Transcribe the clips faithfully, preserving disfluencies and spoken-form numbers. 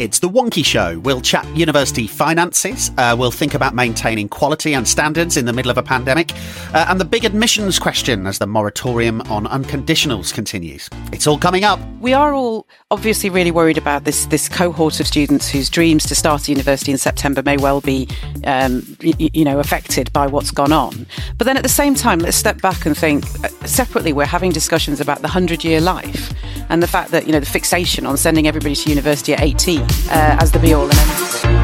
It's The Wonky Show. We'll chat university finances, uh, we'll think about maintaining quality and standards in the middle of a pandemic, uh, and the big admissions question as the moratorium on unconditionals continues. It's all coming up. We are all obviously really worried about this this cohort of students whose dreams to start a university in September may well be, um, y- you know, affected by what's gone on. But then at the same time, let's step back and think, uh, separately, we're having discussions about the hundred-year life and the fact that, you know, the fixation on sending everybody to university at eighteen uh, as the be-all and end-all.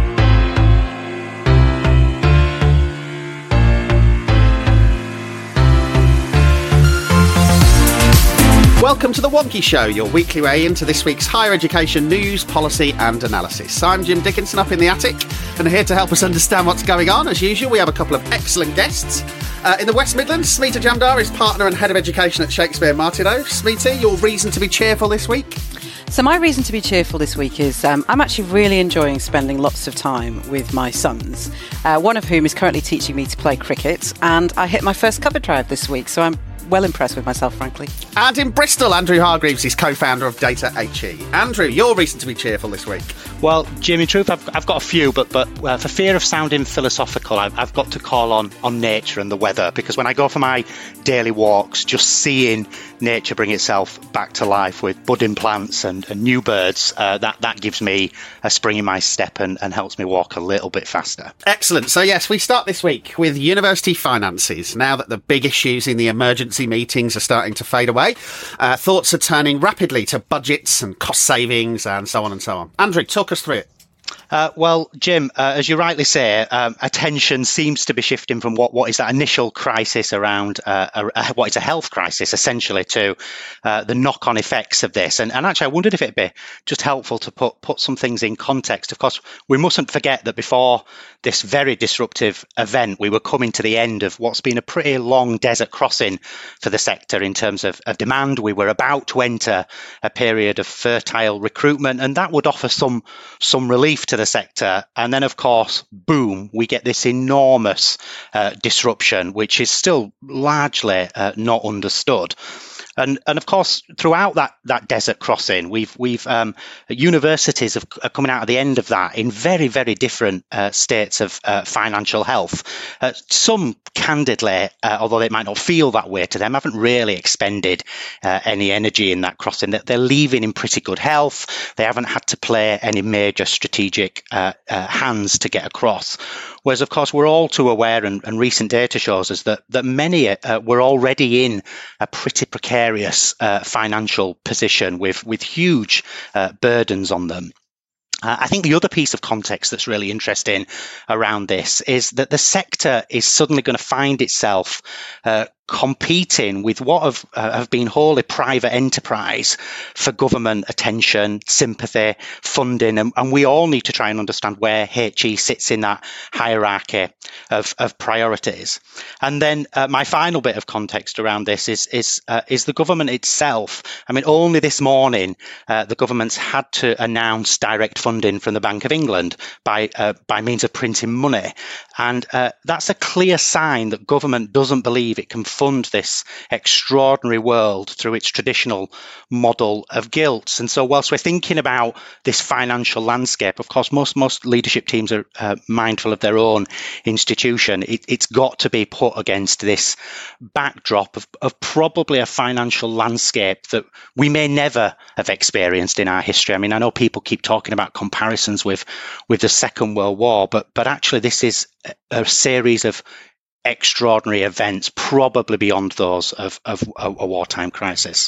Welcome to The Wonky Show, your weekly way into this week's higher education news, policy and analysis. I'm Jim Dickinson up in the attic, and here to help us understand what's going on, as usual, we have a couple of excellent guests. Uh, in the West Midlands, Smita Jamdar is partner and head of education at Shakespeare Martineau. Smita, your reason to be cheerful this week? So my reason to be cheerful this week is um, I'm actually really enjoying spending lots of time with my sons, uh, one of whom is currently teaching me to play cricket, and I hit my first cover drive this week, so I'm well impressed with myself, frankly. And in Bristol, Andrew Hargreaves is co-founder of Data H E. Andrew, your reason to be cheerful this week? Well, Jim, in truth, I've, I've got a few, but but uh, for fear of sounding philosophical, I've, I've got to call on, on nature and the weather, because when I go for my daily walks, just seeing nature bring itself back to life with budding plants and, and new birds, uh, that, that gives me a spring in my step and, and helps me walk a little bit faster. Excellent. So yes, we start this week with university finances. Now that the big issues in the emergency meetings are starting to fade away, uh, thoughts are turning rapidly to budgets and cost savings and so on and so on. Andrew, talk us through it. Uh, well, Jim, uh, as you rightly say, um, attention seems to be shifting from what, what is that initial crisis around uh, a, a, what is a health crisis, essentially, to uh, the knock-on effects of this. And, and actually, I wondered if it'd be just helpful to put, put some things in context. Of course, we mustn't forget that before this very disruptive event, we were coming to the end of what's been a pretty long desert crossing for the sector in terms of, of demand. We were about to enter a period of fertile recruitment, and that would offer some some relief to the sector. And then, of course, boom, we get this enormous uh, disruption, which is still largely uh, not understood. And, and of course, throughout that, that desert crossing, we've we've um, universities have, are coming out at the end of that in very, very different uh, states of uh, financial health. Uh, some, candidly, uh, although they might not feel that way to them, haven't really expended uh, any energy in that crossing. They're leaving in pretty good health. They haven't had to play any major strategic uh, uh, hands to get across. Whereas, of course, we're all too aware, and, and recent data shows us that that many uh, were already in a pretty precarious uh, financial position with with huge uh, burdens on them. Uh, I think the other piece of context that's really interesting around this is that the sector is suddenly going to find itself uh, competing with what have, uh, have been wholly private enterprise for government attention, sympathy, funding, and, and we all need to try and understand where H E sits in that hierarchy of, of priorities. And then uh, my final bit of context around this is is uh, is the government itself. I mean, only this morning uh, the government's had to announce direct funding from the Bank of England by uh, by means of printing money, and uh, that's a clear sign that government doesn't believe it can fund this extraordinary world through its traditional model of gilts. And so whilst we're thinking about this financial landscape, of course, most most leadership teams are uh, mindful of their own institution. It, it's got to be put against this backdrop of, of probably a financial landscape that we may never have experienced in our history. I mean, I know people keep talking about comparisons with, with the Second World War, but, but actually this is a, a series of extraordinary events, probably beyond those of, of a, a wartime crisis.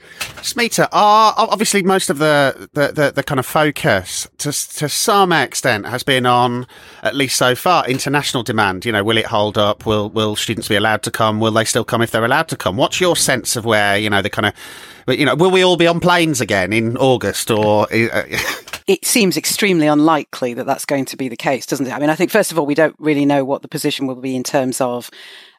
Smita, are obviously most of the, the, the, the kind of focus to to some extent has been on, at least so far, international demand. You know, will it hold up? Will will students be allowed to come? Will they still come if they're allowed to come? What's your sense of where, you know, the kind of, you know, will we all be on planes again in August or? Uh, It seems extremely unlikely that that's going to be the case, doesn't it? I mean, I think, first of all, we don't really know what the position will be in terms of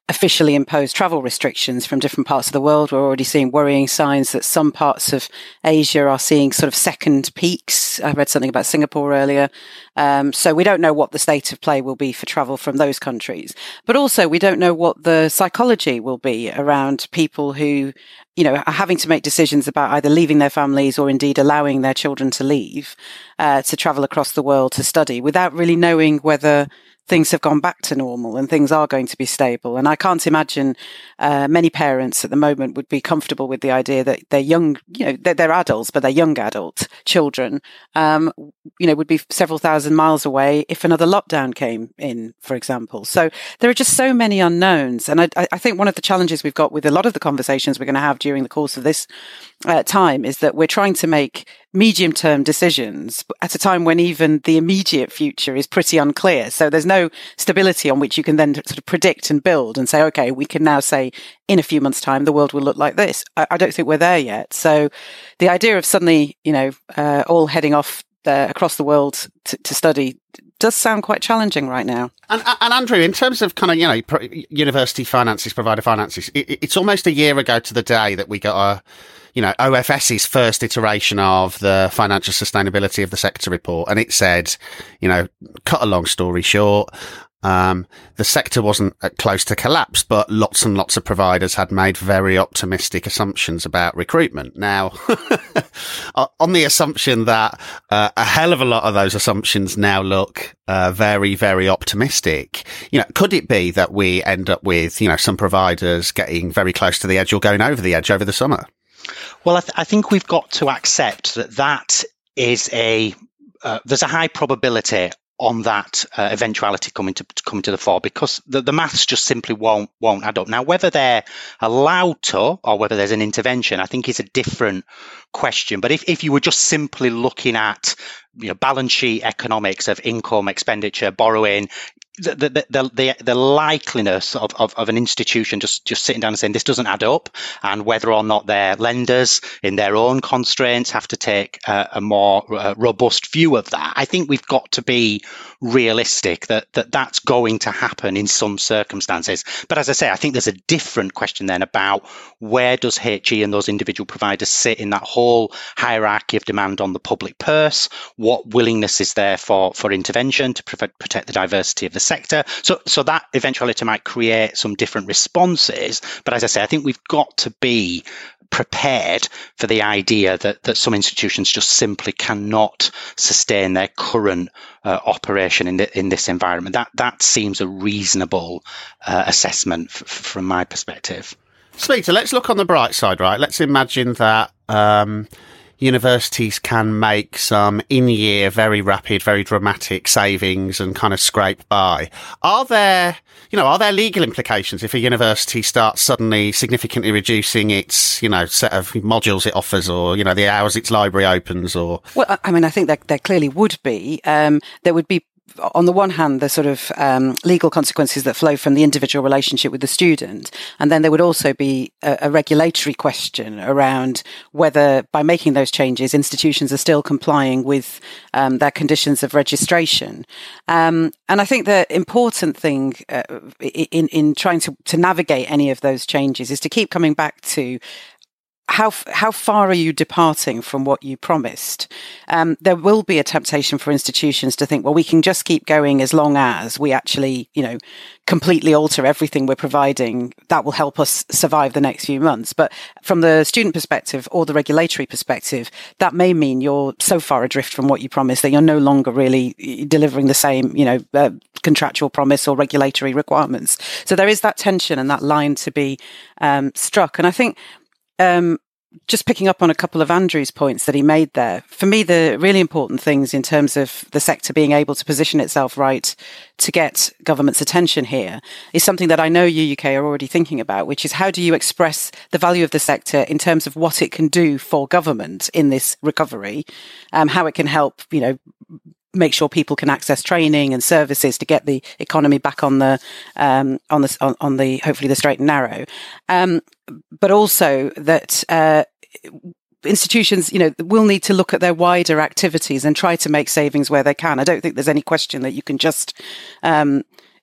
officially imposed travel restrictions from different parts of the world. We're already seeing worrying signs that some parts of Asia are seeing sort of second peaks. I read something about Singapore earlier. Um, so we don't know what the state of play will be for travel from those countries. But also we don't know what the psychology will be around people who, you know, are having to make decisions about either leaving their families or indeed allowing their children to leave, uh, to travel across the world to study without really knowing whether things have gone back to normal and things are going to be stable. And I can't imagine uh, many parents at the moment would be comfortable with the idea that their young, you know, they're, they're adults, but their young adult children, um, you know, would be several thousand miles away if another lockdown came in, for example. So there are just so many unknowns. And I, I think one of the challenges we've got with a lot of the conversations we're going to have during the course of this uh, time is that we're trying to make medium-term decisions at a time when even the immediate future is pretty unclear. So there's no stability on which you can then sort of predict and build and say, okay, we can now say in a few months' time, the world will look like this. I, I don't think we're there yet. So the idea of suddenly, you know, uh, all heading off uh, across the world to, to study does sound quite challenging right now. And, and Andrew, in terms of kind of, you know, university finances, provider finances, it, it's almost a year ago to the day that we got a, you know, O F S's first iteration of the financial sustainability of the sector report. And it said, you know, cut a long story short, um, the sector wasn't close to collapse, but lots and lots of providers had made very optimistic assumptions about recruitment. Now, on the assumption that uh, a hell of a lot of those assumptions now look uh, very, very optimistic, you know, could it be that we end up with, you know, some providers getting very close to the edge or going over the edge over the summer? Well, I, th- I think we've got to accept that that is a uh, there's a high probability on that uh, eventuality coming to coming to the fore, because the, the maths just simply won't won't add up. Now, whether they're allowed to or whether there's an intervention, I think is a different question. But if, if you were just simply looking at, you know, balance sheet economics of income, expenditure, borrowing, The, the, the, the, the likeliness of, of, of an institution just, just sitting down and saying this doesn't add up, and whether or not their lenders in their own constraints have to take a, a more uh, robust view of that. I think we've got to be realistic that, that that's going to happen in some circumstances. But as I say, I think there's a different question then about where does H E and those individual providers sit in that whole hierarchy of demand on the public purse? What willingness is there for, for intervention to protect, protect the diversity of the sector? So, so that eventuality might create some different responses. But as I say, I think we've got to be prepared for the idea that, that some institutions just simply cannot sustain their current uh, operation in the, in this environment. That that seems a reasonable uh, assessment f- from my perspective. Smita, let's look on the bright side, right? Let's imagine that um, universities can make some in-year, very rapid, very dramatic savings and kind of scrape by. Are there, you know, are there legal implications if a university starts suddenly significantly reducing its, you know, set of modules it offers, or, you know, the hours its library opens, or? Well, I mean, I think that there clearly would be. Um, there would be, on the one hand, the sort of um, legal consequences that flow from the individual relationship with the student. And then there would also be a, a regulatory question around whether, by making those changes, institutions are still complying with um, their conditions of registration. Um, and I think the important thing uh, in, in trying to, to navigate any of those changes is to keep coming back to How how far are you departing from what you promised? Um, there will be a temptation for institutions to think, well, we can just keep going as long as we actually, you know, completely alter everything we're providing. That will help us survive the next few months. But from the student perspective or the regulatory perspective, that may mean you're so far adrift from what you promised that you're no longer really delivering the same, you know, uh, contractual promise or regulatory requirements. So there is that tension and that line to be um, struck. And I think Um, just picking up on a couple of Andrew's points that he made there, for me, the really important things in terms of the sector being able to position itself right to get government's attention here is something that I know U U K are already thinking about, which is how do you express the value of the sector in terms of what it can do for government in this recovery, um, how it can help, you know, make sure people can access training and services to get the economy back on the um, on the on, on the hopefully the straight and narrow, um, but also that uh, institutions, you know, will need to look at their wider activities and try to make savings where they can. I don't think there's any question that you can just um,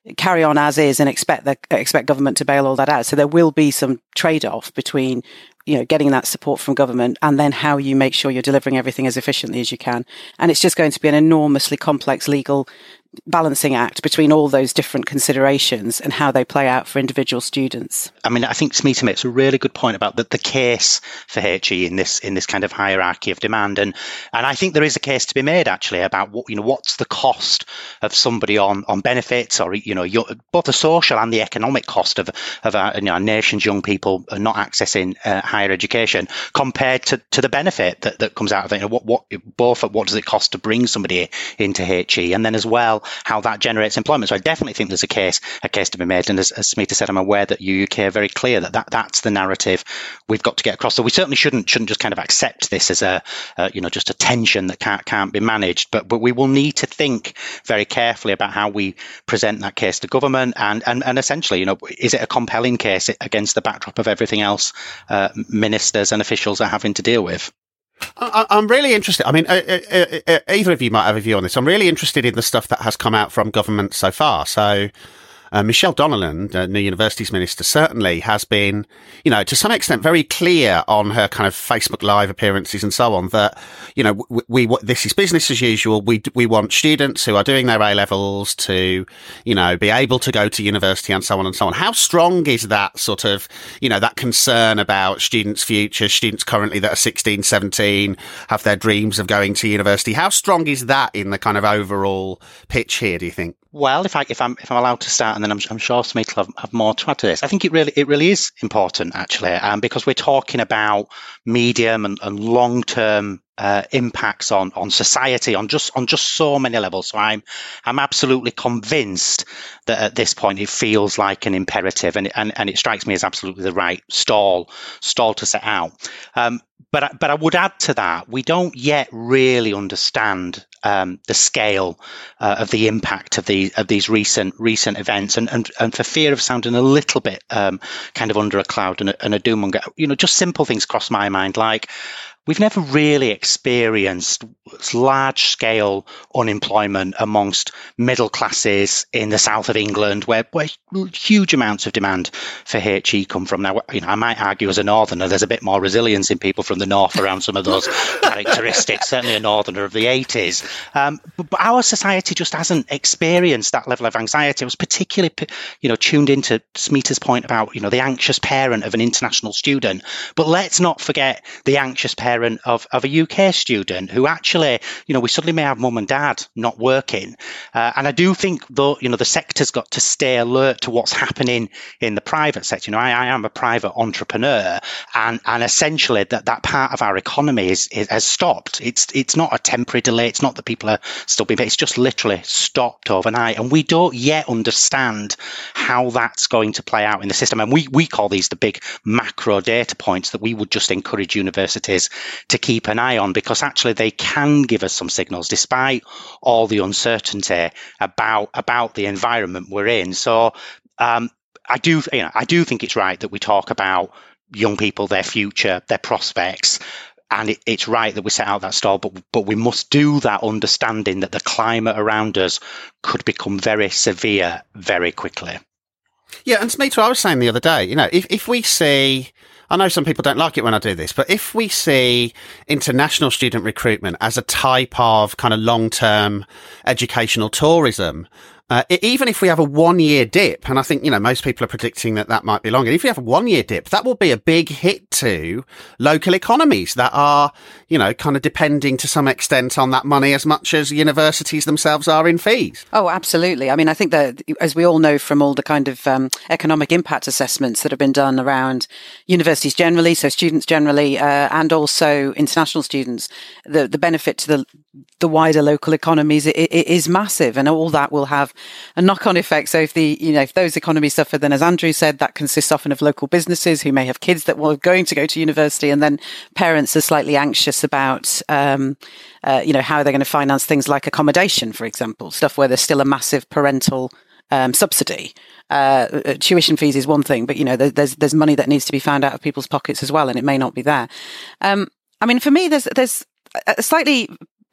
carry on as is and expect the, expect government to bail all that out. So there will be some trade-off between, you know, getting that support from government and then how you make sure you're delivering everything as efficiently as you can. And it's just going to be an enormously complex legal balancing act between all those different considerations and how they play out for individual students. I mean, I think Smita makes a really good point about the, the case for H E in this in this kind of hierarchy of demand, and and I think there is a case to be made actually about what, you know, what's the cost of somebody on on benefits, or, you know, your, both the social and the economic cost of of our, you know, our nation's young people not accessing uh, higher education compared to, to the benefit that, that comes out of it. You know, what what both what does it cost to bring somebody into H E, and then as well how that generates employment. So I definitely think there's a case a case to be made. And as, as Smita said, I'm aware that U U K are very clear that, that that's the narrative we've got to get across. So we certainly shouldn't shouldn't just kind of accept this as a uh, you know just a tension that can't can't be managed. But but we will need to think very carefully about how we present that case to government, and and, and essentially, you know, is it a compelling case against the backdrop of everything else uh, ministers and officials are having to deal with? I, I'm really interested. I mean, uh, uh, uh, either of you might have a view on this. I'm really interested in the stuff that has come out from government so far. So, uh, Michelle Donnellan, uh, New Universities Minister, certainly has been, you know, to some extent very clear on her kind of Facebook Live appearances and so on that, you know, we, we this is business as usual. We we want students who are doing their A-levels to, you know, be able to go to university and so on and so on. How strong is that sort of, you know, that concern about students' future, students currently that are sixteen, seventeen, have their dreams of going to university? How strong is that in the kind of overall pitch here, do you think? Well, if I if I'm if I'm allowed to start, and then I'm, I'm sure Smita will have, have more to add to this. I think it really it really is important actually, um, because we're talking about medium and, and long term uh, impacts on on society on just on just so many levels. So I'm I'm absolutely convinced that at this point it feels like an imperative, and and and it strikes me as absolutely the right stall stall to set out. Um, But but I would add to that, we don't yet really understand um, the scale uh, of the impact of the of these recent recent events, and and, and for fear of sounding a little bit um, kind of under a cloud and a, and a doom-monger, you know, just simple things cross my mind, like we've never really experienced large-scale unemployment amongst middle classes in the south of England, where, where huge amounts of demand for H E come from. Now, you know, I might argue as a northerner, there's a bit more resilience in people from the north around some of those characteristics. Certainly, a northerner of the eighties, um, but, but our society just hasn't experienced that level of anxiety. I was particularly, you know, tuned into Smita's point about, you know, the anxious parent of an international student. But let's not forget the anxious parent Of, of a U K student who actually, you know, we suddenly may have mum and dad not working. Uh, and I do think, though, you know, the sector's got to stay alert to what's happening in the private sector. You know, I, I am a private entrepreneur, and, and essentially that, that part of our economy is, is has stopped. It's it's not a temporary delay. It's not that people are still being paid. It's just literally stopped overnight. And we don't yet understand how that's going to play out in the system. And we, we call these the big macro data points that we would just encourage universities to keep an eye on, because actually they can give us some signals despite all the uncertainty about about the environment we're in. So um, I do, you know, I do think it's right that we talk about young people, their future, their prospects, and it, it's right that we set out that stall. But but we must do that understanding that the climate around us could become very severe very quickly. Yeah, and Smita, I was saying the other day, you know, if if we see, I know some people don't like it when I do this, but if we see international student recruitment as a type of kind of long-term educational tourism, uh, even if we have a one-year dip, and I think, you know, most people are predicting that that might be longer, if we have a one-year dip, that will be a big hit to local economies that are, you know, kind of depending to some extent on that money as much as universities themselves are in fees. Oh, absolutely. I mean, I think that, as we all know from all the kind of um, economic impact assessments that have been done around universities generally, so students generally, uh, and also international students, the, the benefit to the the wider local economies it, it is massive, and all that will have a knock-on effect. So if the, you know, if those economies suffer, then as Andrew said, that consists often of local businesses who may have kids that were going to go to university, and then parents are slightly anxious about, um, uh, you know, how they're going to finance things like accommodation, for example, stuff where there's still a massive parental um, subsidy. Uh, tuition fees is one thing, but, you know, there, there's there's money that needs to be found out of people's pockets as well, and it may not be there. Um, I mean, for me, there's there's a slightly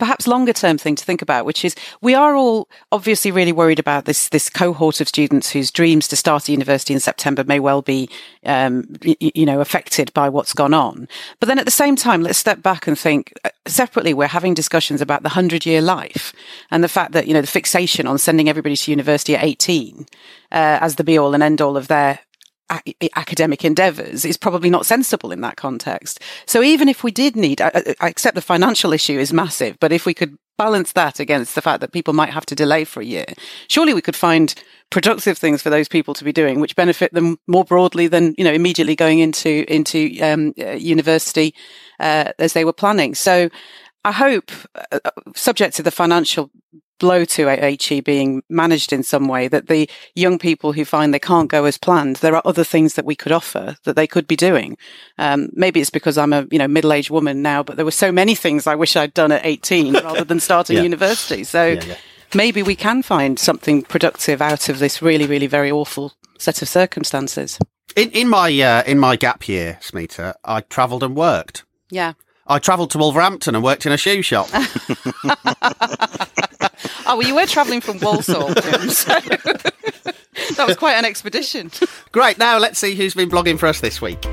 perhaps longer term thing to think about, which is we are all obviously really worried about this this cohort of students whose dreams to start a university in September may well be, um, you, you know, affected by what's gone on. But then at the same time, let's step back and think uh, separately. We're having discussions about the hundred-year life and the fact that, you know, the fixation on sending everybody to university at eighteen uh, as the be-all and end-all of their academic endeavours is probably not sensible in that context. So even if we did need, I, I accept the financial issue is massive, but if we could balance that against the fact that people might have to delay for a year, surely we could find productive things for those people to be doing which benefit them more broadly than, you know, immediately going into into um, uh, university uh, as they were planning. So I hope, uh, subject to the financial blow to H E being managed in some way, that the young people who find they can't go as planned, there are other things that we could offer that they could be doing. Um, maybe it's because I'm a, you know, middle-aged woman now, but there were so many things I wish I'd done at eighteen rather than starting yeah. university. So yeah, yeah. maybe we can find something productive out of this really, really very awful set of circumstances. In, in my uh, in my gap year, Smita, I travelled and worked. Yeah. I travelled to Wolverhampton and worked in a shoe shop. Oh, well, you were travelling from Walsall, Jim, so that was quite an expedition. Great. Now let's see who's been blogging for us this week.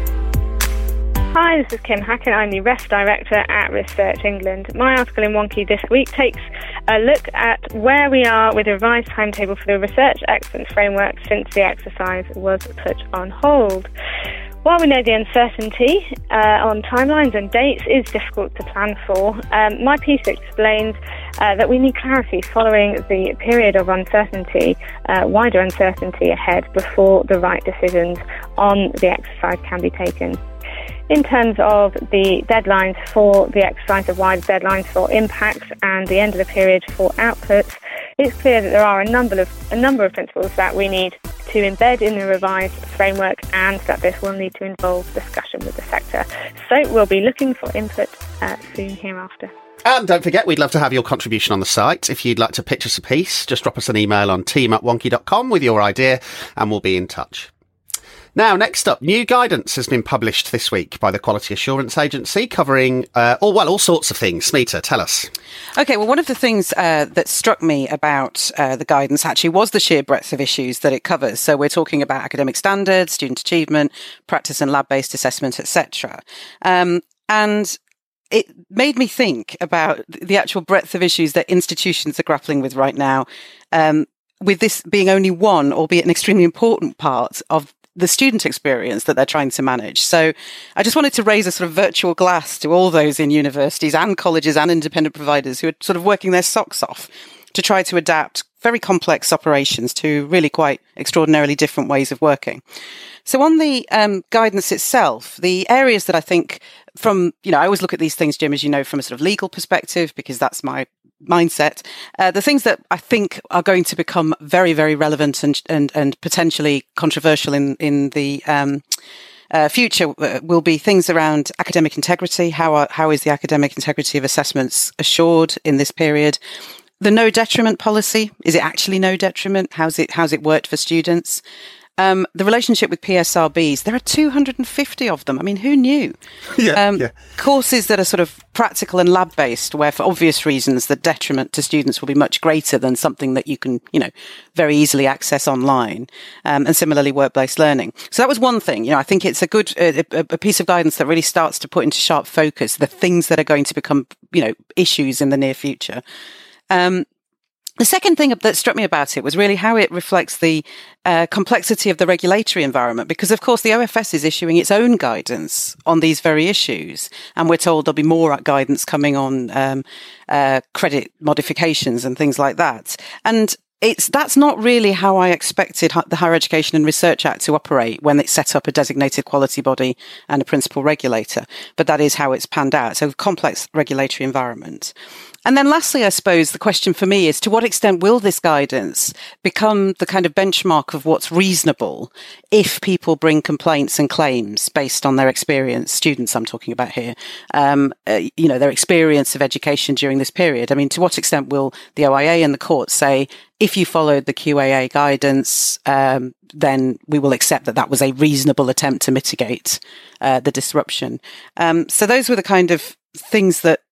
Hi, this is Kim Hackett. I'm the R E S Director at Research England. My article in Wonky this week takes a look at where we are with the revised timetable for the Research Excellence Framework since the exercise was put on hold. While we know the uncertainty uh, on timelines and dates is difficult to plan for, um, my piece explains uh, that we need clarity following the period of uncertainty, uh, wider uncertainty ahead before the right decisions on the exercise can be taken. In terms of the deadlines for the exercise, the wider deadlines for impacts and the end of the period for outputs, it's clear that there are a number of a number of principles that we need to embed in the revised framework, and that this will need to involve discussion with the sector. So we'll be looking for input uh, soon hereafter. And don't forget, we'd love to have your contribution on the site. If you'd like to pitch us a piece, just drop us an email on team at wonky dot com with your idea and we'll be in touch. Now, next up, new guidance has been published this week by the Quality Assurance Agency covering, uh, all, well, all sorts of things. Smita, tell us. OK, well, one of the things uh, that struck me about uh, the guidance actually was the sheer breadth of issues that it covers. So we're talking about academic standards, student achievement, practice and lab-based assessment, et cetera. Um, and it made me think about the actual breadth of issues that institutions are grappling with right now, um, with this being only one, albeit an extremely important part of the student experience that they're trying to manage. So I just wanted to raise a sort of virtual glass to all those in universities and colleges and independent providers who are sort of working their socks off to try to adapt very complex operations to really quite extraordinarily different ways of working. So on the um, guidance itself, the areas that I think from, you know, I always look at these things, Jim, as you know, from a sort of legal perspective, because that's my mindset. Uh, the things that I think are going to become very, very relevant and and, and potentially controversial in, in the um, uh, future uh, will be things around academic integrity. How are, how is the academic integrity of assessments assured in this period? The no detriment policy. Is it actually no detriment? How's it, how's it worked for students? Um, the relationship with P S R Bs, there are two hundred fifty of them. I mean, who knew? Yeah, um, yeah. Courses that are sort of practical and lab-based, where for obvious reasons, the detriment to students will be much greater than something that you can, you know, very easily access online. Um, and similarly, work-based learning. So that was one thing. You know, I think it's a good, uh, a, a piece of guidance that really starts to put into sharp focus the things that are going to become, you know, issues in the near future. Um, The second thing that struck me about it was really how it reflects the uh, complexity of the regulatory environment, because, of course, the O F S is issuing its own guidance on these very issues. And we're told there'll be more guidance coming on um, uh, credit modifications and things like that. And it's that's not really how I expected the Higher Education and Research Act to operate when it set up a designated quality body and a principal regulator. But that is how it's panned out. So complex regulatory environment. And then lastly, I suppose the question for me is, to what extent will this guidance become the kind of benchmark of what's reasonable if people bring complaints and claims based on their experience, students I'm talking about here, um, uh, you know, their experience of education during this period? I mean, to what extent will the O I A and the courts say, if you followed the Q A A guidance, um, then we will accept that that was a reasonable attempt to mitigate uh, the disruption? Um, so those were the kind of things that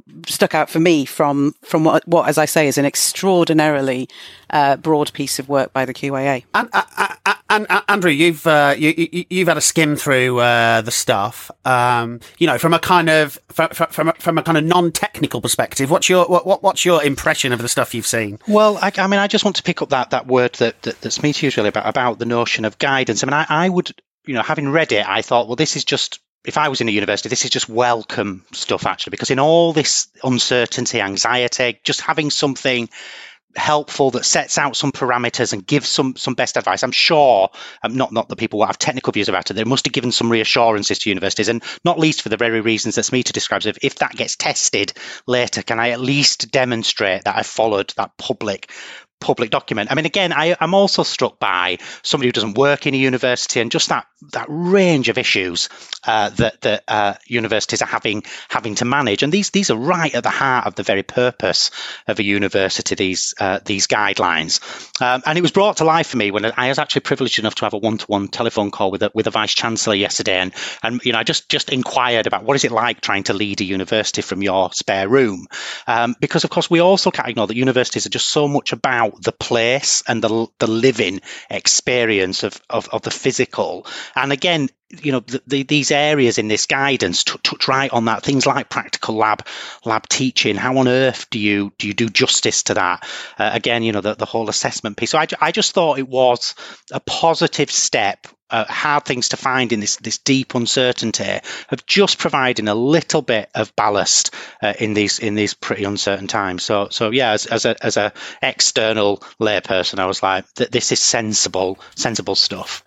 stuck out for me from from what, what as I say, is an extraordinarily uh, broad piece of work by the Q A A. And, uh, uh, and uh, Andrew, you've uh, you, you, you've had a skim through uh, the stuff. Um, you know, from a kind of from from a, from a kind of non-technical perspective, what's your what what's your impression of the stuff you've seen? Well, I, I mean, I just want to pick up that that word that that, that Smeeta used really about about the notion of guidance. I mean, I, I would, you know, having read it, I thought, well, this is just. If I was in a university, this is just welcome stuff, actually, because in all this uncertainty, anxiety, just having something helpful that sets out some parameters and gives some some best advice. I'm sure, um, not not that people will have technical views about it, they must have given some reassurances to universities, and not least for the very reasons that Smeeta describes. If, if that gets tested later, can I at least demonstrate that I followed that public public document? I mean, again, I, I'm also struck by somebody who doesn't work in a university and just that that range of issues uh, that that uh, universities are having having to manage, and these these are right at the heart of the very purpose of a university. These uh, these guidelines, um, and it was brought to life for me when I was actually privileged enough to have a one-to-one telephone call with a with a vice chancellor yesterday, and and you know I just just inquired about what is it like trying to lead a university from your spare room, um, because of course we also can't ignore that universities are just so much about the place and the the living experience of, of, of the physical. And again, you know, the, the, these areas in this guidance t- touch right on that. Things like practical lab lab teaching. How on earth do you do you do justice to that? Uh, again, you know, the, the whole assessment piece. So I, I just thought it was a positive step. Uh, hard things to find in this this deep uncertainty of just providing a little bit of ballast uh, in these in these pretty uncertain times. So so yeah, as, as a as a external layperson, I was like, th- this is sensible sensible stuff.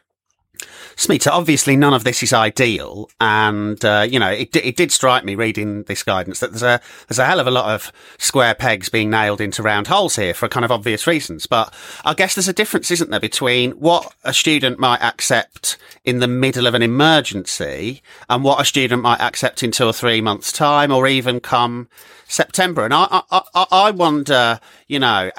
Smeeta, obviously none of this is ideal, and uh, you know it, it did strike me reading this guidance that there's a there's a hell of a lot of square pegs being nailed into round holes here for kind of obvious reasons. But I guess there's a difference, isn't there, between what a student might accept in the middle of an emergency and what a student might accept in two or three months' time, or even come September. And I I, I, I wonder, you know,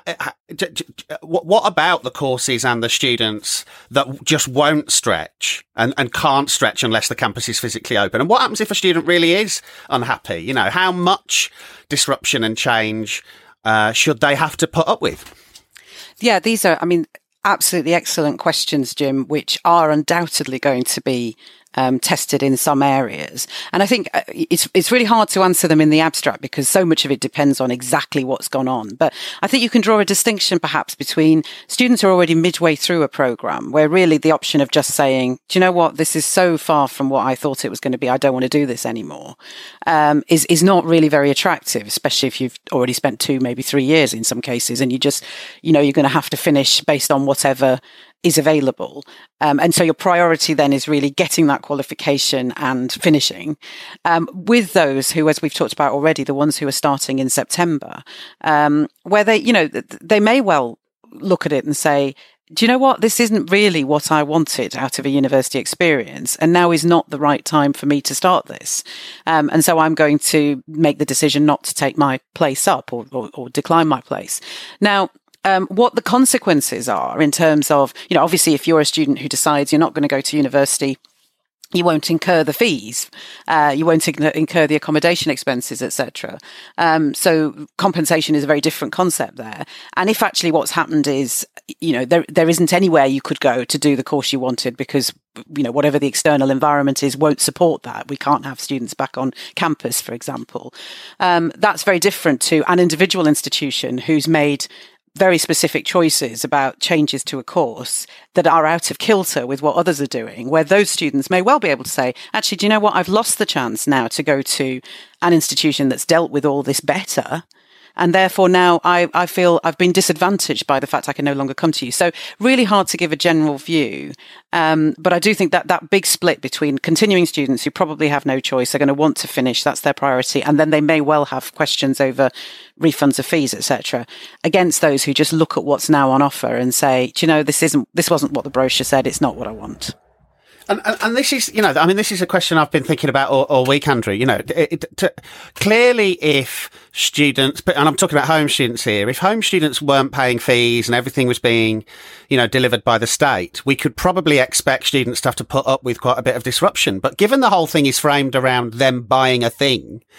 what about the courses and the students that just won't stretch and, and can't stretch unless the campus is physically open? And what happens if a student really is unhappy? You know, how much disruption and change uh, should they have to put up with? Yeah, these are, I mean, absolutely excellent questions, Jim, which are undoubtedly going to be Um, tested in some areas. And I think it's it's really hard to answer them in the abstract because so much of it depends on exactly what's gone on. But I think you can draw a distinction perhaps between students who are already midway through a program where really the option of just saying, do you know what, this is so far from what I thought it was going to be, I don't want to do this anymore, um, is, is not really very attractive, especially if you've already spent two, maybe three years in some cases, and you just, you know, you're going to have to finish based on whatever is available. Um, and so your priority then is really getting that qualification and finishing. Um, with those who, as we've talked about already, the ones who are starting in September, um, where they, you know, they may well look at it and say, do you know what? This isn't really what I wanted out of a university experience. And now is not the right time for me to start this. Um, and so I'm going to make the decision not to take my place up or, or, or decline my place. Now, Um, what the consequences are in terms of, you know, obviously if you're a student who decides you're not going to go to university, you won't incur the fees, uh, you won't incur the accommodation expenses, et cetera. Um, so compensation is a very different concept there. And if actually what's happened is, you know, there there isn't anywhere you could go to do the course you wanted because, you know, whatever the external environment is won't support that. We can't have students back on campus, for example. Um, that's very different to an individual institution who's made very specific choices about changes to a course that are out of kilter with what others are doing, where those students may well be able to say, actually, do you know what? I've lost the chance now to go to an institution that's dealt with all this better. And therefore now I, I feel I've been disadvantaged by the fact I can no longer come to you. So really hard to give a general view. Um, but I do think that that big split between continuing students who probably have no choice are going to want to finish, that's their priority. And then they may well have questions over refunds of fees, et cetera, against those who just look at what's now on offer and say, do you know, this isn't, this wasn't what the brochure said. It's not what I want. And, and, and this is, you know, I mean, this is a question I've been thinking about all, all week, Andrew. You know, it, it, to, clearly if students, and I'm talking about home students here, if home students weren't paying fees and everything was being, you know, delivered by the state, we could probably expect students to have to put up with quite a bit of disruption. But given the whole thing is framed around them buying a thing,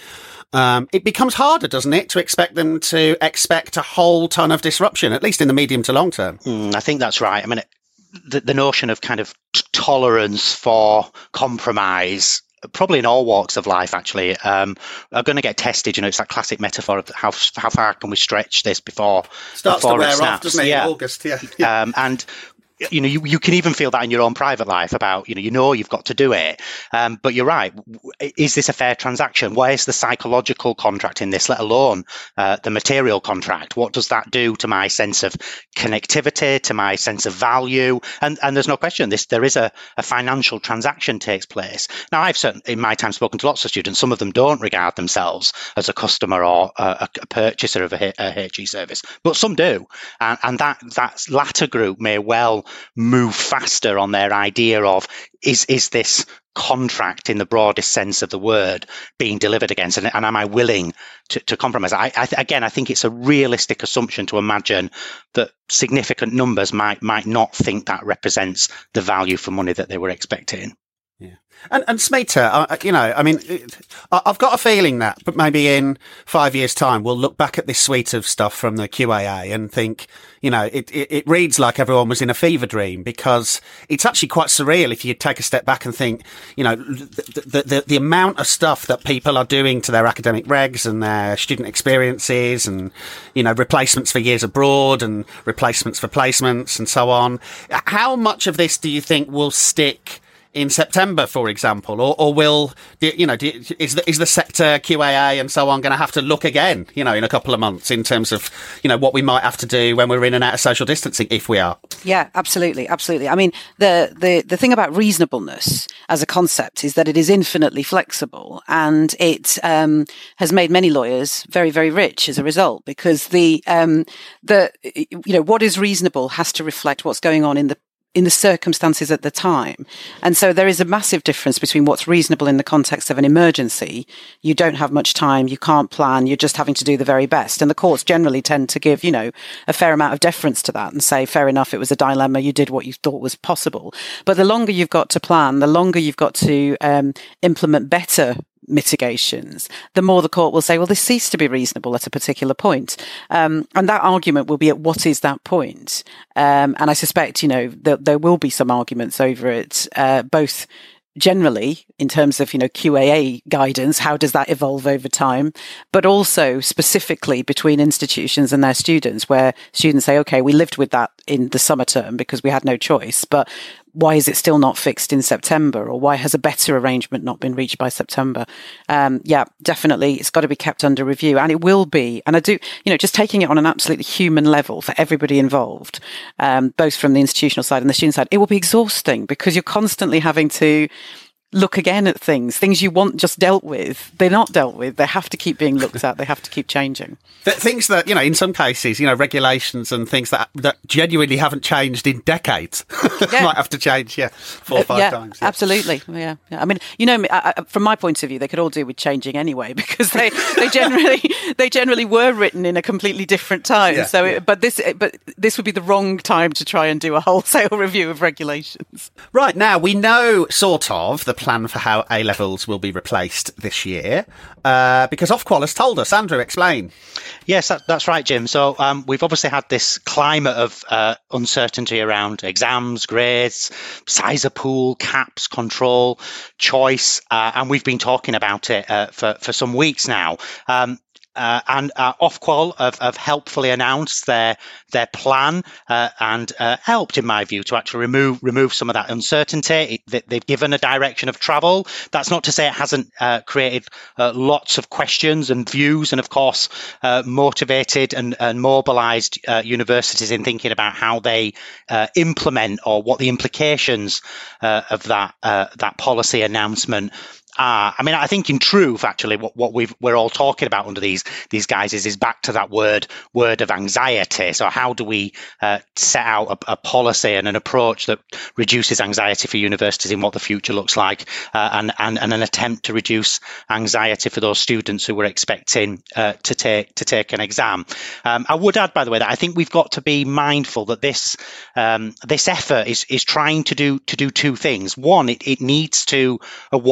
um, it becomes harder, doesn't it, to expect them to expect a whole ton of disruption, at least in the medium to long term. Mm, I think that's right. I mean, it, the, the notion of kind of t- tolerance for compromise, probably in all walks of life, actually, um, are going to get tested. You know, it's that classic metaphor of how how far can we stretch this before starts before to wear it snaps. off, doesn't it? Yeah. In August, yeah. yeah. Um, and you know, you, you can even feel that in your own private life about, you know, you know, you've got to do it. Um, but you're right. Is this a fair transaction? Where's the psychological contract in this, let alone uh, the material contract? What does that do to my sense of connectivity, to my sense of value? And and there's no question, this there is a, a financial transaction takes place. Now, I've certainly in my time spoken to lots of students. Some of them don't regard themselves as a customer or a, a purchaser of a, a H E service, but some do. And, and that, that latter group may well move faster on their idea of is is this contract in the broadest sense of the word being delivered against, and, and am I willing to, to compromise? I, I again, I think it's a realistic assumption to imagine that significant numbers might might not think that represents the value for money that they were expecting. Yeah. And, and Smita, uh, you know, I mean, it, I've got a feeling that, but maybe in five years' time, we'll look back at this suite of stuff from the Q A A and think, you know, it, it, it reads like everyone was in a fever dream, because it's actually quite surreal if you take a step back and think, you know, the, the, the, the amount of stuff that people are doing to their academic regs and their student experiences and, you know, replacements for years abroad and replacements for placements and so on. How much of this do you think will stick in September, for example, or, or will, you know, is the, is the sector Q A A and so on going to have to look again, you know, in a couple of months in terms of, you know, what we might have to do when we're in and out of social distancing, if we are? Yeah, absolutely. Absolutely. I mean, the, the, the thing about reasonableness as a concept is that it is infinitely flexible, and it um, has made many lawyers very, very rich as a result, because the, um, the, you know, what is reasonable has to reflect what's going on in the in the circumstances at the time. And so there is a massive difference between what's reasonable in the context of an emergency. You don't have much time, you can't plan, you're just having to do the very best. And the courts generally tend to give, you know, a fair amount of deference to that and say, fair enough, it was a dilemma, you did what you thought was possible. But the longer you've got to plan, the longer you've got to um, implement better mitigations, the more the court will say, well, this ceased to be reasonable at a particular point. Um, and that argument will be at what is that point? Um, and I suspect, you know, that there will be some arguments over it, uh, both generally in terms of, you know, Q A A guidance, how does that evolve over time, but also specifically between institutions and their students, where students say, okay, we lived with that in the summer term because we had no choice, but why is it still not fixed in September? Or why has a better arrangement not been reached by September? Um, yeah, definitely. It's got to be kept under review, and it will be. And I do, you know, just taking it on an absolutely human level for everybody involved, um, both from the institutional side and the student side, it will be exhausting because you're constantly having to look again at things, things you want just dealt with. They're not dealt with. They have to keep being looked at. They have to keep changing. Things that, you know, in some cases, you know, regulations and things that that genuinely haven't changed in decades yeah. might have to change, yeah, four or five uh, yeah, times. Yeah, absolutely. Yeah, yeah. I mean, you know, I, I, from my point of view, they could all do with changing anyway, because they, they generally they generally were written in a completely different time. Yeah, so, yeah. It, but this but this would be the wrong time to try and do a wholesale review of regulations. Right, now we know sort of the plan for how A-levels will be replaced this year, uh, because Ofqual has told us. Andrew, explain. Yes, that, that's right, Jim. So um, we've obviously had this climate of uh, uncertainty around exams, grades, size of pool, caps, control, choice, uh, and we've been talking about it uh, for, for some weeks now. Um, Uh, and uh, Ofqual have, have helpfully announced their their plan uh, and uh, helped, in my view, to actually remove remove some of that uncertainty. It, they've given a direction of travel. That's not to say it hasn't uh, created uh, lots of questions and views, and of course uh, motivated and, and mobilised uh, universities in thinking about how they uh, implement, or what the implications uh, of that uh, that policy announcement are. I mean, I think in truth, actually, what, what we've, we're all talking about under these these guises is back to that word word of anxiety. So how do we uh, set out a, a policy and an approach that reduces anxiety for universities in what the future looks like, uh, and, and, and an attempt to reduce anxiety for those students who were expecting uh, to take to take an exam. Um, I would add, by the way, that I think we've got to be mindful that this um, this effort is is trying to do to do two things. One, it, it needs to award a grade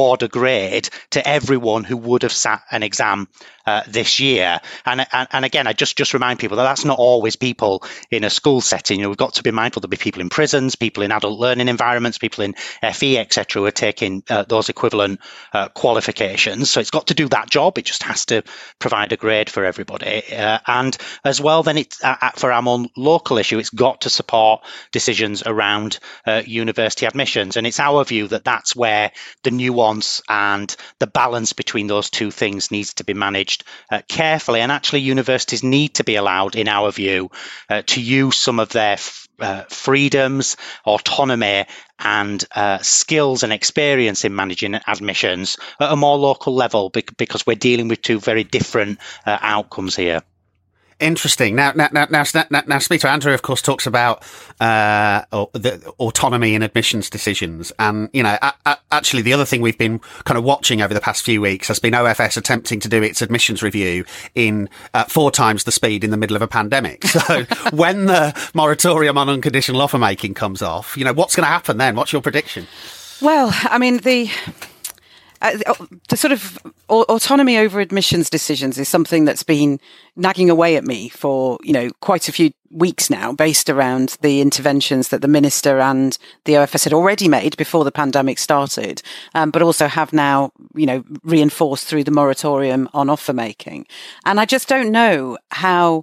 grade to everyone who would have sat an exam uh, this year. And, and and again, I just just remind people that that's not always people in a school setting. You know, we've got to be mindful there'll be people in prisons, people in adult learning environments, people in F E, et cetera, who are taking uh, those equivalent uh, qualifications. So it's got to do that job. It just has to provide a grade for everybody. Uh, and as well, then it's uh, for our more local issue, it's got to support decisions around uh, university admissions. And it's our view that that's where the nuance and the balance between those two things needs to be managed uh, carefully. And actually, universities need to be allowed, in our view, uh, to use some of their f- uh, freedoms, autonomy, and uh, skills and experience in managing admissions at a more local level, because we're dealing with two very different uh, outcomes here. Interesting. Now, now, now, now, now, now Smita, Andrew, of course, talks about uh, the autonomy in admissions decisions. And, you know, a- a- actually, the other thing we've been kind of watching over the past few weeks has been O F S attempting to do its admissions review in uh, four times the speed in the middle of a pandemic. So when the moratorium on unconditional offer making comes off, you know, what's going to happen then? What's your prediction? Well, I mean, the... Uh, the sort of autonomy over admissions decisions is something that's been nagging away at me for, you know, quite a few weeks now, based around the interventions that the minister and the O F S had already made before the pandemic started, um, but also have now, you know, reinforced through the moratorium on offer making. And I just don't know how...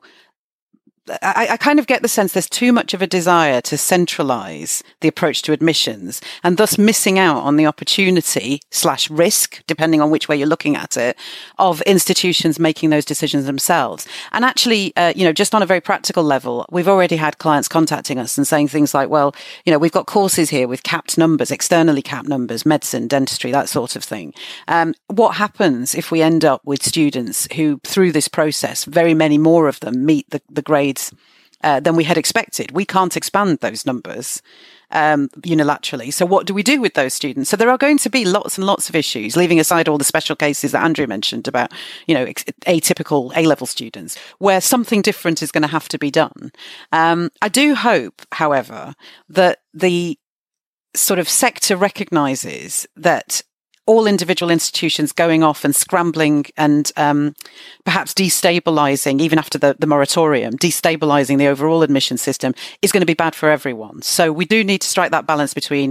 I, I kind of get the sense there's too much of a desire to centralise the approach to admissions, and thus missing out on the opportunity slash risk, depending on which way you're looking at it, of institutions making those decisions themselves. And actually, uh, you know, just on a very practical level, we've already had clients contacting us and saying things like, well, you know, we've got courses here with capped numbers, externally capped numbers, medicine, dentistry, that sort of thing. Um, what happens if we end up with students who, through this process, very many more of them meet the, the grades Uh, than we had expected? We can't expand those numbers um, unilaterally. So what do we do with those students? So there are going to be lots and lots of issues, leaving aside all the special cases that Andrew mentioned about, you know, ex- atypical A-level students, where something different is going to have to be done. Um, I do hope, however, that the sort of sector recognises that all individual institutions going off and scrambling and um, perhaps destabilising, even after the, the moratorium, destabilising the overall admission system is going to be bad for everyone. So we do need to strike that balance between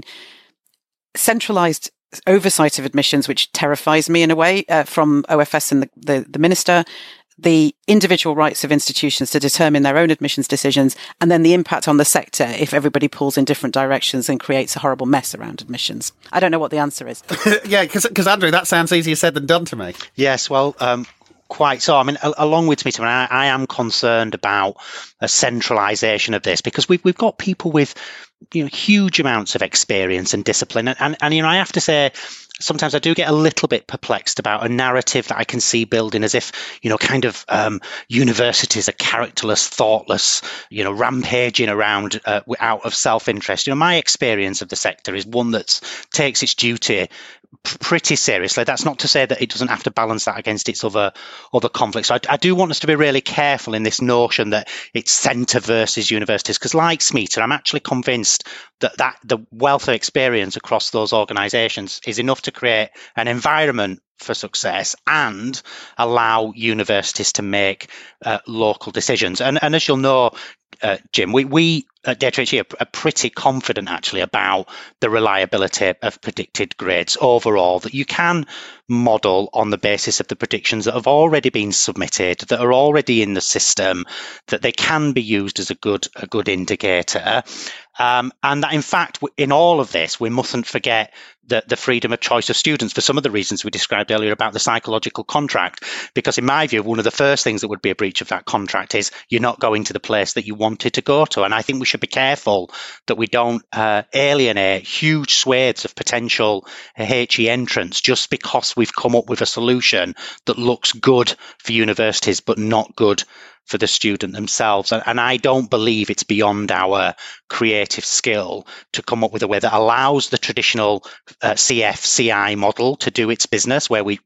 centralised oversight of admissions, which terrifies me in a way, uh, from O F S and the, the, the minister, the individual rights of institutions to determine their own admissions decisions, and then the impact on the sector if everybody pulls in different directions and creates a horrible mess around admissions. I don't know what the answer is. Yeah, because Andrew, that sounds easier said than done to me. Yes, well, um, quite so. I mean, along with Smita, I, I am concerned about a centralisation of this, because we've we've got people with, you know, huge amounts of experience and discipline, and, and, and you know, I have to say, sometimes I do get a little bit perplexed about a narrative that I can see building as if, you know, kind of um, universities are characterless, thoughtless, you know, rampaging around uh, out of self-interest. You know, my experience of the sector is one that takes its duty pretty seriously. That's not to say that it doesn't have to balance that against its other other conflicts. So I, I do want us to be really careful in this notion that it's centre versus universities, because like Smita, I'm actually convinced that, that the wealth of experience across those organisations is enough to create an environment for success and allow universities to make uh, local decisions. And, and as you'll know, uh, Jim, we, we at Data H E are, are pretty confident actually about the reliability of predicted grades overall, that you can model on the basis of the predictions that have already been submitted, that are already in the system, that they can be used as a good a good indicator. Um, and that, in fact, in all of this, we mustn't forget the, the freedom of choice of students for some of the reasons we described earlier about the psychological contract. Because in my view, one of the first things that would be a breach of that contract is you're not going to the place that you wanted to go to. And I think we should be careful that we don't uh, alienate huge swathes of potential H E entrants just because we've come up with a solution that looks good for universities but not good for the student themselves. And I don't believe it's beyond our creative skill to come up with a way that allows the traditional uh, C F C I model to do its business, where we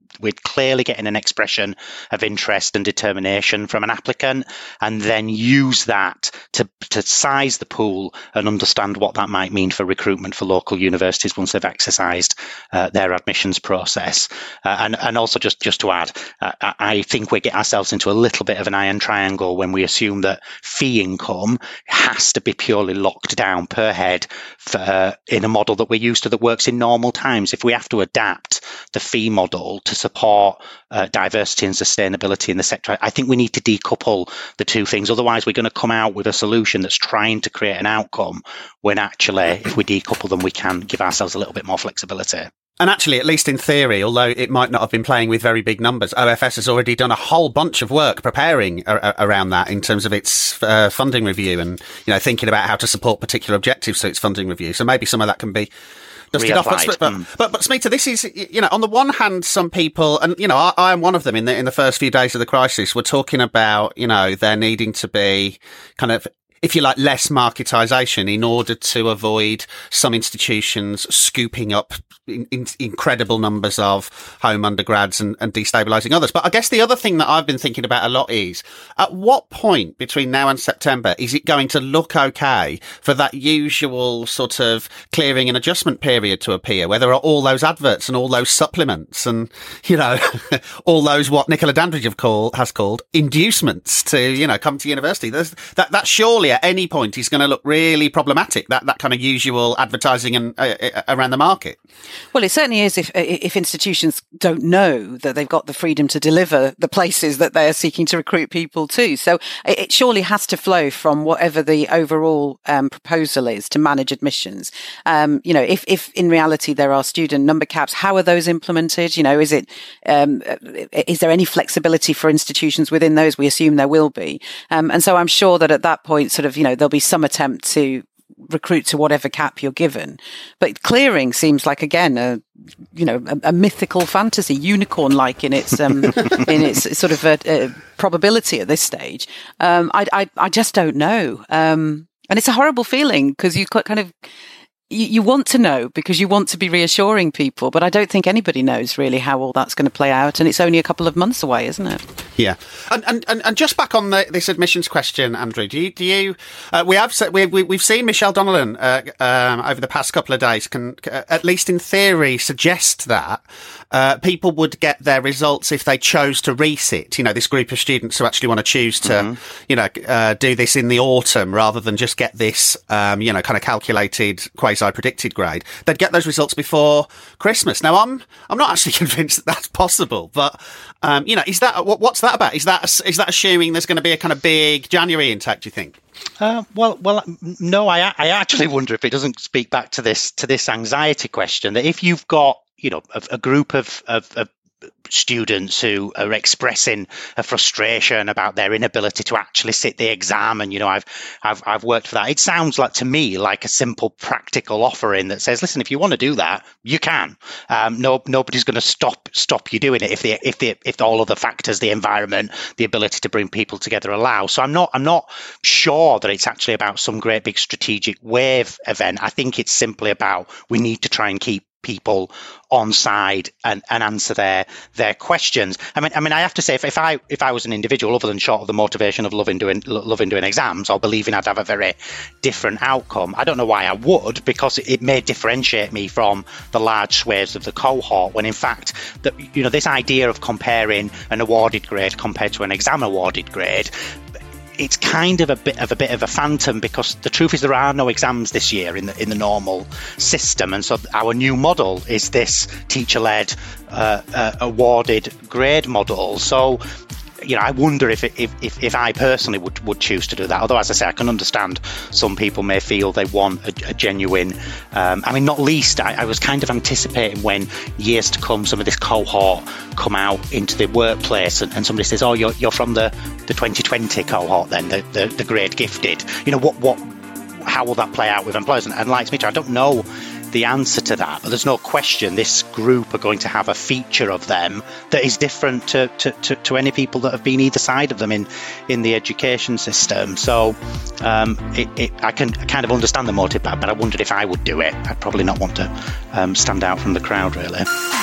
we're clearly getting an expression of interest and determination from an applicant, and then use that to, to size the pool and understand what that might mean for recruitment for local universities once they've exercised uh, their admissions process. Uh, and, and also just, just to add, uh, I think we get ourselves into a little bit of an iron triangle when we assume that fee income has to be purely locked down per head for, uh, in a model that we're used to that works in normal times. If we have to adapt the fee model to support uh, diversity and sustainability in the sector, I think we need to decouple the two things. Otherwise, we're going to come out with a solution that's trying to create an outcome when actually, if we decouple them, we can give ourselves a little bit more flexibility. And actually, at least in theory, although it might not have been playing with very big numbers, O F S has already done a whole bunch of work preparing a- a- around that in terms of its uh, funding review and, you know, thinking about how to support particular objectives to its funding review. So maybe some of that can be dusted off. But, but, mm. but, but Smita, this is, you know, on the one hand, some people, and, you know, I, I am one of them in the, in the first few days of the crisis, were talking about, you know, there needing to be kind of, if you like, less marketisation in order to avoid some institutions scooping up in, in, incredible numbers of home undergrads and, and destabilising others. But I guess the other thing that I've been thinking about a lot is, at what point between now and September is it going to look okay for that usual sort of clearing and adjustment period to appear, where there are all those adverts and all those supplements and, you know, all those what Nicola Dandridge have call, has called inducements to, you know, come to university. There's, that, that surely at any point is going to look really problematic, that, that kind of usual advertising and uh, uh, around the market. Well, it certainly is if if institutions don't know that they've got the freedom to deliver the places that they are seeking to recruit people to. So it, it surely has to flow from whatever the overall um, proposal is to manage admissions. Um, you know, if, if in reality there are student number caps, how are those implemented? You know, is it um, is there any flexibility for institutions within those? We assume there will be. Um, and so I'm sure that at that point, sort of, you know, there'll be some attempt to recruit to whatever cap you're given. But clearing seems like, again, a, you know, a, a mythical fantasy, unicorn-like in its, um, in its sort of a, a probability at this stage. Um, I, I, I just don't know. Um, and it's a horrible feeling because you kind of, you, you want to know because you want to be reassuring people, but I don't think anybody knows really how all that's going to play out. And it's only a couple of months away, isn't it? Yeah, and and and just back on the, this admissions question, Andrew. Do you do you? Uh, we have we, we we've seen Michelle Donnellan uh, um, over the past couple of days can, uh, at least in theory, suggest that uh, people would get their results if they chose to resit. You know, this group of students who actually want to choose to, mm-hmm. you know, uh, do this in the autumn rather than just get this, um, you know, kind of calculated quasi predicted grade. They'd get those results before Christmas. Now, I'm I'm not actually convinced that that's possible, but um, you know, is that what, what's that about? Is that is that assuming there's going to be a kind of big January intake, do you think? Uh, well, well, no. I I actually wonder if it doesn't speak back to this to this anxiety question that if you've got, you know, a, a group of, of, of students who are expressing a frustration about their inability to actually sit the exam, and you know, I've I've I've worked for that. It sounds like to me like a simple, practical offering that says, listen, if you want to do that, you can. Um, no, nobody's going to stop stop you doing it if the if the if all of the factors, the environment, the ability to bring people together allow. So I'm not I'm not sure that it's actually about some great big strategic wave event. I think it's simply about we need to try and keep people on side and, and answer their their questions. I mean, I mean, I have to say, if, if I if I was an individual, other than short of the motivation of loving doing loving doing exams or believing I'd have a very different outcome, I don't know why I would, because it, it may differentiate me from the large swathes of the cohort. When in fact, that you know, this idea of comparing an awarded grade compared to an exam awarded grade, it's kind of a bit of a bit of a phantom, because the truth is there are no exams this year in the in the normal system, and so our new model is this teacher-led uh, uh, awarded grade model. So, you know, I wonder if, it, if if if I personally would, would choose to do that. Although, as I say, I can understand some people may feel they want a, a genuine. Um, I mean, not least, I, I was kind of anticipating when years to come, some of this cohort come out into the workplace, and, and somebody says, "Oh, you're you're from the, the twenty twenty cohort, then the, the the grade gifted." You know, what what how will that play out with employers? And, and like Smita, I don't know the answer to that, but there's no question this group are going to have a feature of them that is different to, to, to, to any people that have been either side of them in, in the education system. So um, it, it, I can kind of understand the motive, but I wondered if I would do it. I'd probably not want to um, stand out from the crowd, really.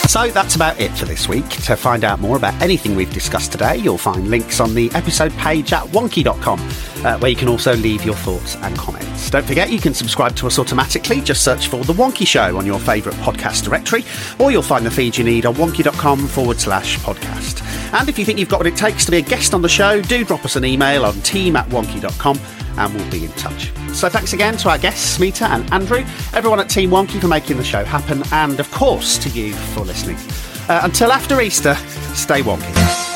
So that's about it for this week. To find out more about anything we've discussed today, you'll find links on the episode page at wonky dot com, uh, where you can also leave your thoughts and comments. Don't forget, you can subscribe to us automatically. Just search for The Wonky Show on your favourite podcast directory, or you'll find the feed you need on wonky dot com forward slash podcast. And if you think you've got what it takes to be a guest on the show, do drop us an email on team at wonky dot com and we'll be in touch. So thanks again to our guests, Smita and Andrew, everyone at Team Wonky for making the show happen, and of course to you for listening. Uh, until after Easter, stay wonky.